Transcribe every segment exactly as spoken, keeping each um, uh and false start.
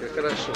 Ленка, хорошо.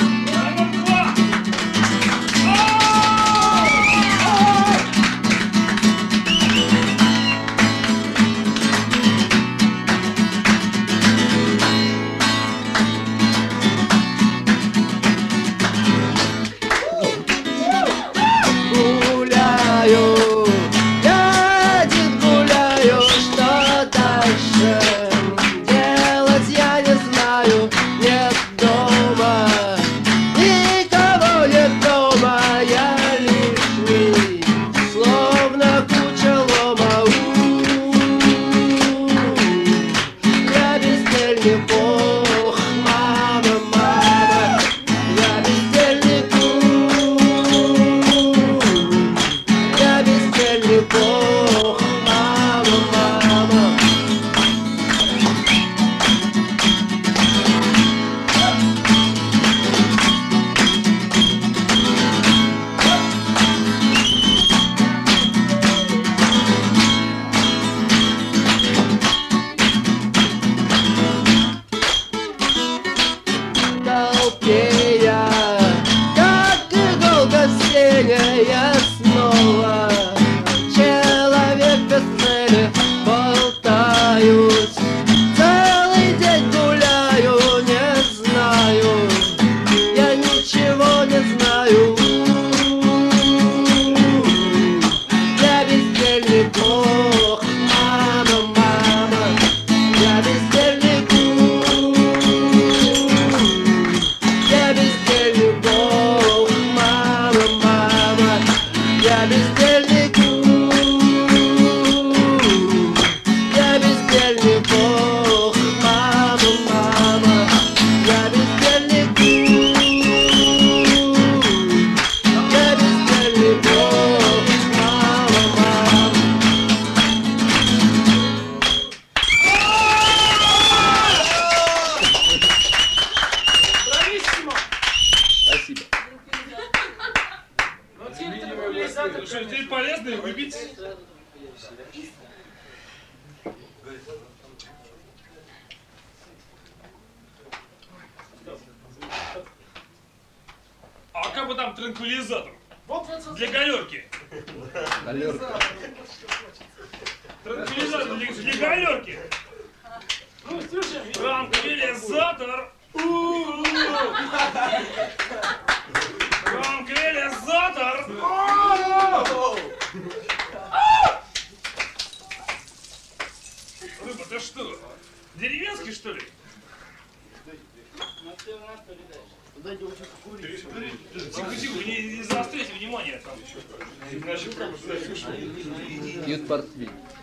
Я снова человек без цели, болтаюсь, целый день гуляю, не знаю, я ничего не знаю. Я бездельный бог, мама, мама, я бездельный бог, я бездельный бог, мама, мама. Я бездельный кум, я бездельный бог, мама, мама. Я бездельный кум, я бездельный бог, мама, мама. Брависсимо! Спасибо. Что, теперь полезно выпить? А как бы там транквилизатор? Для галерки. Галерка. Транквилизатор для, для галерки. Транквилизатор. У-у-у. Транквилизатор. Рыба, ты что? Деревенский, что ли? Тихо, тихо, не, не заостряйте внимание там. Пьют портвейн.